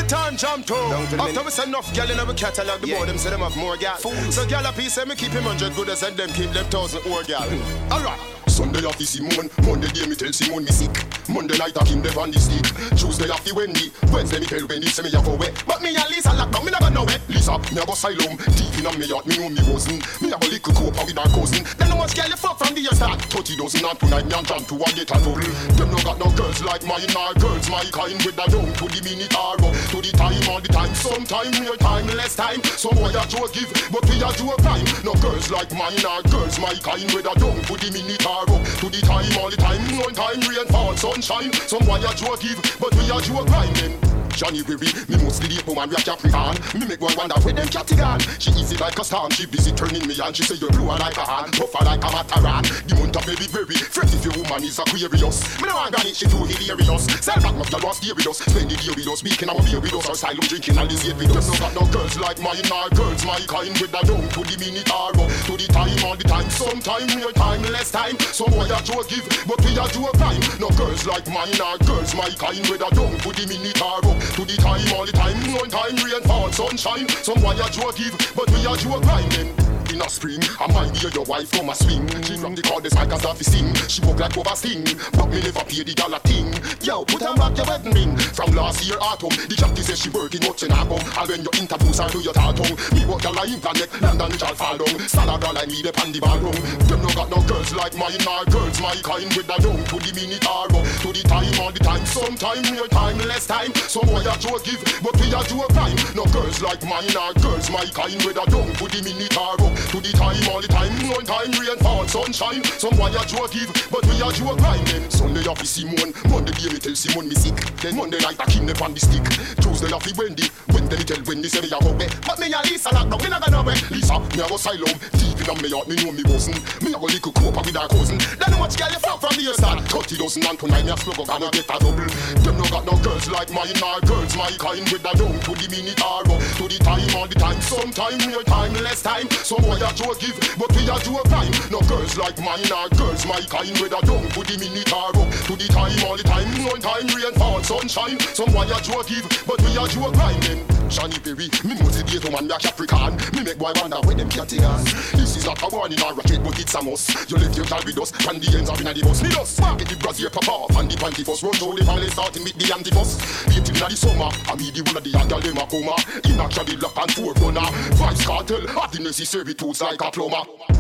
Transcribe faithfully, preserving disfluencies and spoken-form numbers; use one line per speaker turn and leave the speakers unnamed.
turn jump to. After we send enough girl in our catalog, the yeah. boy them say them have more gal. So girl a piece say me keep him hundred good as and them keep them thousand more gal. Alright. Sunday off the Simone, Monday day me tell Simone me sick. Monday night I him dev on the stick. Tuesday off the Wendy, Wednesday me tell Wendy say me a go away. But me and Lisa lock down, me never know it. Lisa, me a go asylum, deep in a me yacht, me know me cousin. Me a go little cope with our cousin. Them no much girl you fuck from the year start. Thirty dozen and tonight me and jam to a get a double. Them no got no girls like mine or girls my kind with the down to the minute or up to the time all the time. Sometime more time, less time. Some boy a joke give, but we a joke time. No girls like mine or girls my kind with the down to the minute or up to the time all the time. One time rain fall sunshine. Some boy a joke give, but we a joke time then. January, me mostly the woman we a Capricorn. Me make one wonder where them catty gone. She easy like a storm, she busy turning me on. She say you're blue like a hand, tougher like a mataran. The month of baby very fresh if your woman is Aquarius. Me no want granny, she too hilarious. Sell back my girl was stay with us, spend the day with us, speaking our beer with us, our style drinking and lizard with us. Them no got no girls like mine, or girls my kind with the down to the minute or up to the time all the time. Sometime more time, less time. Some boy a joke give, but we a joke time. No girls like mine, or girls my kind with the down to the minute or up to the time all the time. One time rain fall sunshine. Some boy a joke give, but we a joke time then. In a spring, I might be your wife from a swing. She from the cordless mic and start to sing. She walk like over sting, but me never pay the gal a thing. Yo, put on back your wedding ring. From last year autumn, the captain says she working much in her bum. And when you interviews her to your tartung, me walk your line planet, London which I'll fall down. Salad like me, the pandy ballroom. Them no got no girls like mine, or girls my kind with the down to the minute or up to the time all the time. Sometime more time, less time. Some boy a joke give, but we a joke time. No girls like mine, or girls my kind with the down to the minute or up to the time all the time. One time rain fall sunshine. Some boy a joke give, but we a joke time then. Sunday off the Simone, Monday day me tell Simone me sick. Then Monday night I keep them on the stick. Tuesday off the Wendy, Wednesday me tell Wendy say me a go away. But me and Lisa lock down, me not gonna away. Lisa, me a go asylum, deep in a me heart, me know me wasn't. Me a go little cope with our cousin. Then how much girl you fuck from the year start? Thirty dozen and tonight me a slug up and I get a double. Them no got no girls like mine, or girls my kind with the down to the minute or up to the time all the time. Sometime more time, less time. Some boy a joke give, but we a joke time. No girls like mine, or girls my kind with a down to the minute or up to the time all the time. One time rain fall sunshine. Some boy a joke give, but we a joke time then. Johnny Perry, me motivate woman me a Capricorn. Me make boy wonder where them catty on. This is not a warning or rocket, but it's a must. You left your child with us, and the ends are in the bus. Me dust, get the brassiere pop off, and the panty fuss. Run through the family starting with the anti-fuss. Waiting in the summer, I me the one of the young girl them a coma. In actually lock and four runner. Vice cartel, at the necessary tools like a plumber.